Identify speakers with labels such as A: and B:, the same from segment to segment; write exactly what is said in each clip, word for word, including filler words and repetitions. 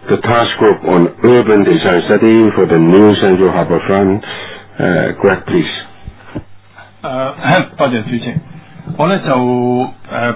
A: the task group on urban design study for the new Central Harbourfront. Uh, Greg, please.
B: 誒，多謝主席。我咧就誒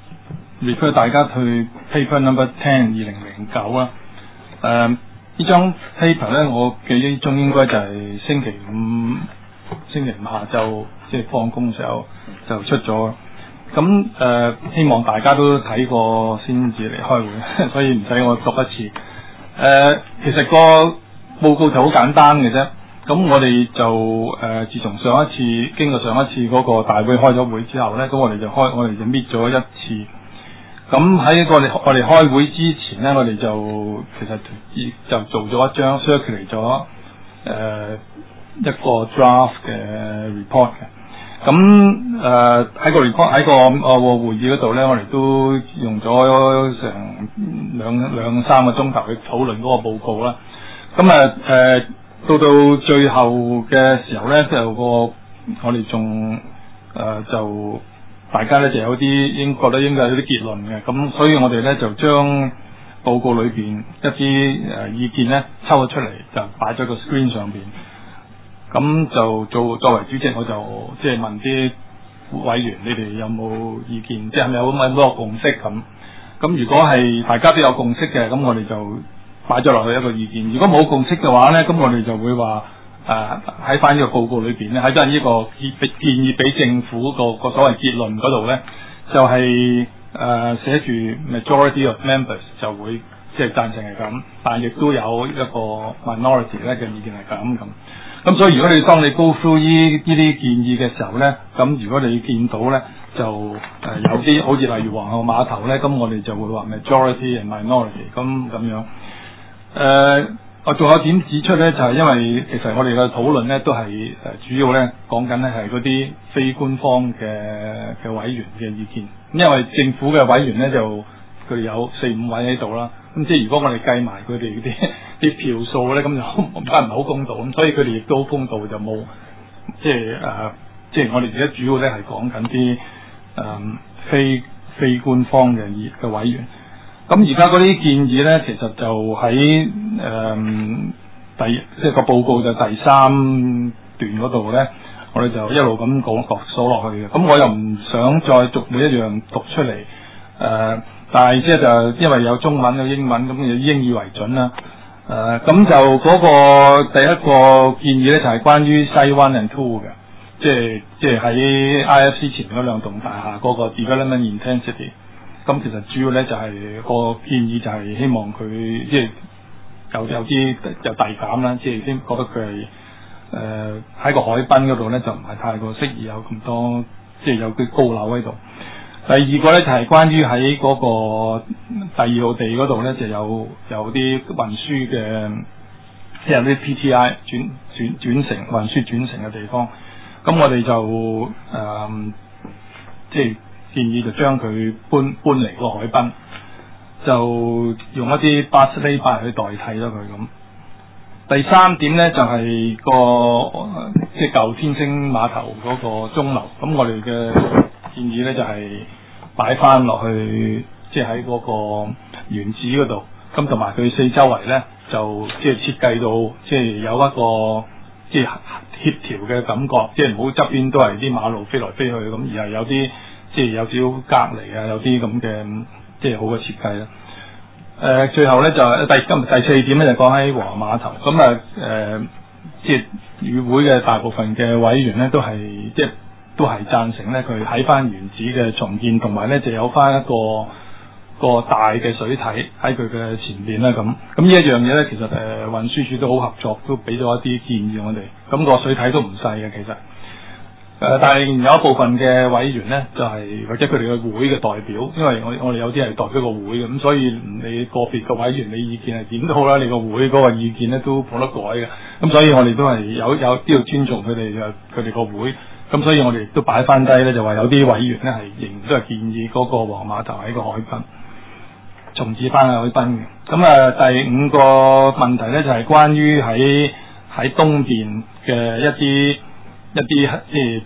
B: refer 大家去 paper number ten 二零零九啊。誒呢張 paper 咧，我記憶中應該就係星期五星期五下晝即係放工時候就出咗。咁誒、呃、希望大家都睇過先至嚟開會，所以唔使我讀一次。誒、呃、其實個報告就好簡單嘅啫。咁我哋就誒、呃、自從上一次經過上一次嗰個大會開咗會之後咧，咁我哋就開我哋就搣咗一次。咁喺我哋我哋開會之前咧，我哋就其實就做咗一張 circulate 咗誒、呃、一個 draft 嘅 report 嘅。咁誒喺個 report 喺個誒、呃、會議嗰度咧，我哋都用咗成兩兩三個鐘頭去討論嗰個報告啦。咁啊誒到到最後嘅時候咧，就個我哋仲誒就大家咧就有啲應覺得應該有啲結論嘅。咁所以我哋咧就將報告裏邊一啲誒意見咧抽咗出嚟，就擺咗個 screen 上邊。咁就做作為主席，我就即係問啲委員，你哋有冇意見？即係咪有冇個共識咁？咁如果係大家都有共識嘅，咁我哋就擺咗落去一個意見。如果冇共識嘅話咧，咁我哋就會話誒喺翻呢個報告裏邊咧，喺翻呢個建建議俾政府個個所謂結論嗰度咧，就係誒寫住 majority of members 就會即係贊成係咁，但係亦都有一個 minority 咧嘅意見係咁咁。咁所以如果你當你 go through 呢呢啲建議嘅時候咧，咁如果你見到咧就誒、呃、有啲好似例如皇后碼頭咧，咁我哋就會話 majority and minority 咁咁樣。誒、呃，我仲有點指出咧，就係、是、因為其實我哋嘅討論咧都係誒主要咧講緊咧係嗰啲非官方嘅嘅委員嘅意見，因為政府嘅委員咧就佢哋有四五位喺度啦。咁即係如果我哋計埋佢哋嗰啲啲票數咧，咁就唔係唔係好公道，咁所以佢哋亦都好公道，就冇即係誒，即係我哋而家主要咧係講緊啲誒非非官方嘅議嘅委員。咁而家嗰啲建議咧，其實就喺誒、呃、第即係個報告就第三段嗰度咧，我哋就一路咁講講數落去嘅。咁我又唔想再逐每一樣讀出嚟誒。呃但係即係就因為有中文有英文，咁就以英語為準啦。誒、呃、咁就嗰個第一個建議咧就係、是、關於西灣 and two 嘅，即係即係喺 I F C 前嗰兩棟大廈嗰個 development intensity。咁其實主要咧就係、是、個建議就係希望佢即係有有啲有遞減啦，即係先覺得佢係誒喺個海濱嗰度咧就唔係太過適宜有咁多即係有啲高樓喺度。第二個咧就係、是、關於喺嗰個第二號地嗰度咧就有有啲運輸嘅，即係有啲 P T I 轉轉轉乘運輸轉乘嘅地方。咁我哋就誒、呃、即係建議就將佢搬搬離個海濱，就用一啲 bus lane 去代替咗佢咁。第三點咧就係、是、個即係舊天星碼頭嗰個鐘樓。咁我哋嘅建議咧就係、是。擺翻落去，即係喺嗰個原址嗰度，咁同埋佢四周圍咧，就即係設計到，即係有一個即係協調嘅感覺，即係唔好側邊都係啲馬路飛來飛去咁，而係有啲即係有少少隔離啊，有啲咁嘅即係好嘅設計啦。誒、呃，最後咧就第今第四點咧就講喺皇后碼頭，咁啊誒，即係與會嘅大部分嘅委員咧都係即係。都係贊成咧，佢喺翻原址嘅重建，同埋咧就有翻一個一個大嘅水體喺佢嘅前邊啦。咁咁呢一樣嘢咧，其實誒、呃、運輸署都好合作，都俾咗一啲建議我哋。咁、那個水體都唔細嘅，其實誒、呃，但係有一部分嘅委員咧，就係、是、或者佢哋嘅會嘅代表，因為我我哋有啲係代表個會嘅，咁所以你個別嘅委員你意見係點都好啦，你個會嗰個意見咧都冇得改嘅。咁所以我哋都係有有都要尊重佢哋嘅佢哋個會。咁所以我哋亦都擺翻低咧，就話有啲委員咧係仍然都係建議嗰個皇碼頭喺個海濱重置翻海濱嘅。咁啊，第五個問題咧就係、是、關於喺喺東邊嘅一啲一啲即係誒，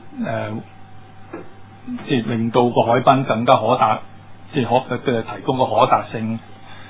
B: 即係、呃、令到個海濱更加可達，即係可嘅提供個可達性。誒、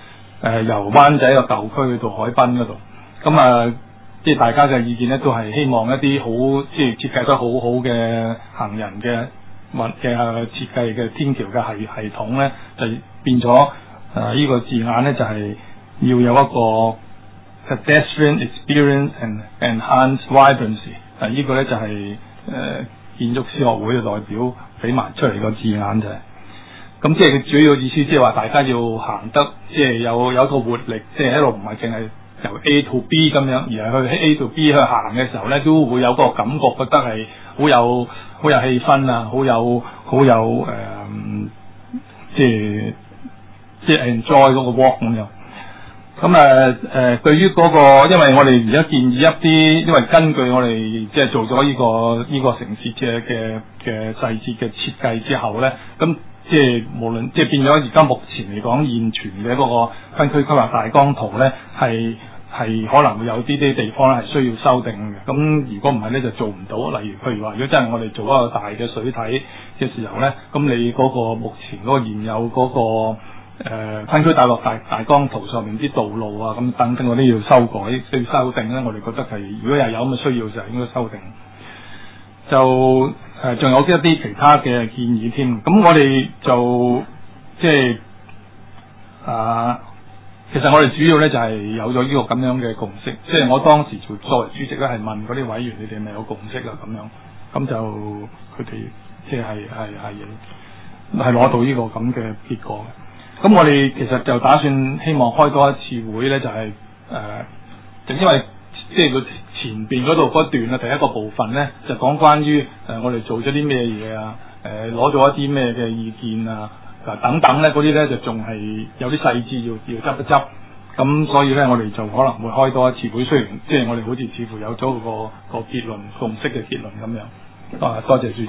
B: 誒由灣仔個舊區去到海濱嗰度。咁啊，即係大家嘅意見咧，都係希望一啲好即係設計得好好嘅行人嘅物嘅設計嘅天橋嘅系系統咧，就變咗誒呢個字眼咧，就係、是、要有一個 pedestrian experience and enhance vibrancy。啊，呢個咧就係、是、誒、呃、建築師學會嘅代表俾埋出嚟個字眼就係、是。咁即係佢主要意思，即係話大家要行得即係有有一個活力，即係喺度唔係淨係由 A to B 咁樣，而係去 A to B 去行嘅時候咧，都會有個感覺，覺得係好有好有氣氛啊，好有好有誒、呃，即係即係 enjoy 嗰個 walk 咁樣。咁誒誒，對於嗰、那個，因為我哋而家建議一啲，因為根據我哋即係做咗呢、這個呢、這個城市嘅嘅嘅細節嘅設計之後咧，咁。即係無論即係變咗而家目前嚟講現存嘅嗰個分區規劃大綱圖咧，係係可能會有啲啲地方咧係需要修訂嘅。咁如果唔係咧就做唔到。例如譬如話，如果真係我哋做一個大嘅水體嘅時候咧，咁你嗰個目前嗰個現有嗰、那個誒、呃、分區大落大大綱圖上面啲道路啊咁等等嗰啲要修改需要修訂咧，我哋覺得係如果係有咁嘅需要就係應該修訂。就誒仲、呃、有一啲其他嘅建議添，咁我哋就即係啊，其實我哋主要咧就係、是、有咗呢個咁樣嘅共識，即係我當時做作為主席咧係問嗰啲委員，你哋係咪有共識啊咁樣，咁就佢哋即係係係係攞到呢個咁嘅結果嘅。咁我哋其實就打算希望開多一次會咧，就係、是、誒、呃，就因為即係佢。前邊嗰度嗰段嘅第一個部分咧，就講關於誒、呃、我哋做咗啲咩嘢啊，誒攞咗一啲咩嘅意見啊，嗱等等咧，嗰啲咧就仲係有啲細節要要執一執，咁所以咧我哋就可能會開多一次會，雖然即係我哋好似似乎有咗個個結論共識嘅結論咁樣。啊，多謝主席。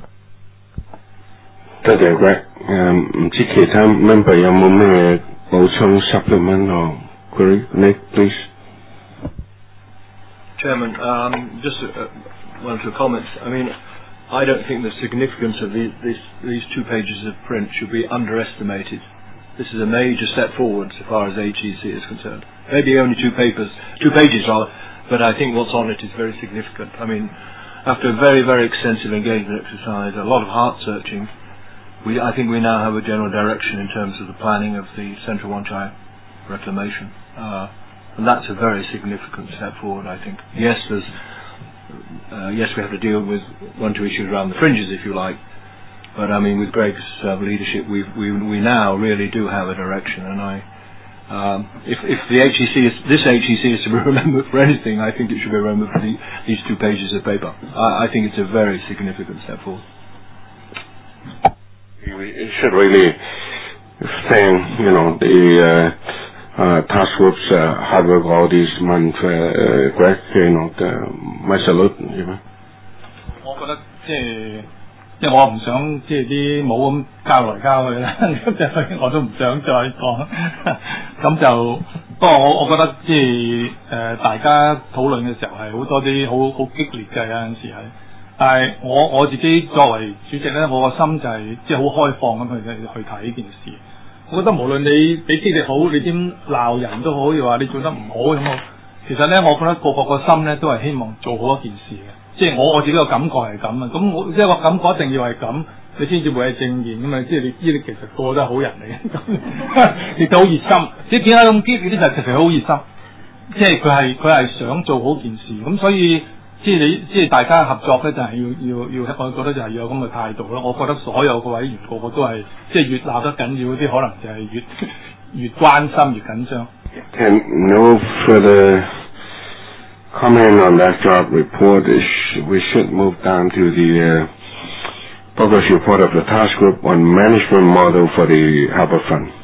A: 多謝 Greg， 誒唔知其他 member 有冇咩補充 supplement 哦 ，Greg Nick please。
C: Chairman, um, just uh, one or two comments. I mean, I don't think the significance of the, this, these two pages of print should be underestimated. This is a major step forward so far as H E C is concerned. Maybe only two papers, two pages rather, but I think what's on it is very significant. I mean, after a very, very extensive engagement exercise, a lot of heart searching, we, I think we now have a general direction in terms of the planning of the Central Wan Chai reclamation. Uh, And that's a very significant step forward, I think. Yes, there's, uh, yes, we have to deal with one or two issues around the fringes, if you like. But I mean, with Greg's uh, leadership, we we we now really do have a direction. And I, um, if if the H E C is this H E C is to be remembered for anything, I think it should be remembered for the, these two pages of paper. I, I think it's a very significant step forward.
A: We should really thank, you know, the. Uh, Uh, task groups uh, hard work all these months, uh, Greg, you know, the, my salute, you know.
B: 我覺得即係，即係我唔想即係啲冇咁交來交去啦，咁我都唔想再講。咁就不過我我覺得即係誒、呃、大家討論嘅時候係好多啲好好激烈嘅，有陣時係。但係我我自己作為主席咧，我個心就係、是、即係好開放咁去去睇呢件事。我覺得無論你俾激力好，你點鬧人都好，又話你做得唔好咁，其實咧，我覺得個個個心咧都係希望做好一件事嘅。即係我我自己個感覺係咁啊。咁我即係個感覺一定要係咁，你先至會係正面噶嘛。即係你知你其實個個都係好人嚟嘅，亦都好熱心。即係點解咁激烈啲就其實好熱心，即係佢係佢係想做好件事。咁所以即係你即係大家合作咧，就係要要要，我覺得就係要有咁嘅態度咯。我覺得所有個委員個個都係即係越鬧得緊要嗰啲，可能就係越越關心越緊張。
A: And no further comment on that job report. We should move down to the uh, progress report of the task group on management model for the Harbour Fund.